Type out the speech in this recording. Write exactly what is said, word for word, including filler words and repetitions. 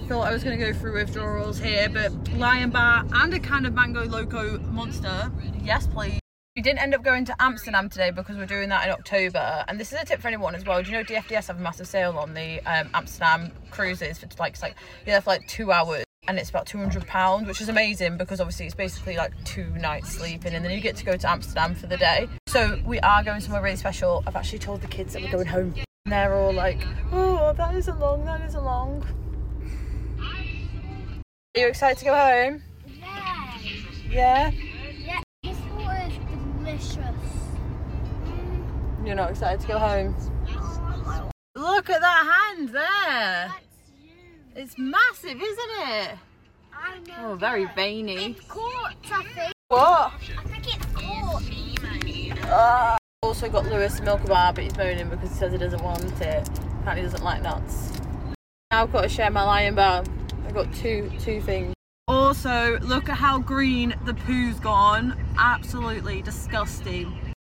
thought I was going to go through withdrawals here, but Lion Bar and a can of Mango Loco Monster. Yes, please. We didn't end up going to Amsterdam today because we're doing that in October. And this is a tip for anyone as well. Do you know D F D S have a massive sale on the um, Amsterdam cruises for like, it's like you're there for like two hours and it's about two hundred pounds, which is amazing because obviously it's basically like two nights sleeping and then you get to go to Amsterdam for the day. So we are going somewhere really special. I've actually told the kids that we're going home. And they're all like, oh, that is a long, that is a long. Are you excited to go home? Yeah. Yeah? Yeah, this water is delicious. Mm. You're not excited to go home? Look at that hand there. That's you. It's massive, isn't it? I know. Oh, very that. veiny. It's caught, I think. What? I think it's caught. Uh, also got Lewis a milk bar, but he's moaning because he says he doesn't want it. Apparently he doesn't like nuts. Now I've got to share my Lion Bar. I've got two two things. Also, look at how green the poo's gone. Absolutely disgusting.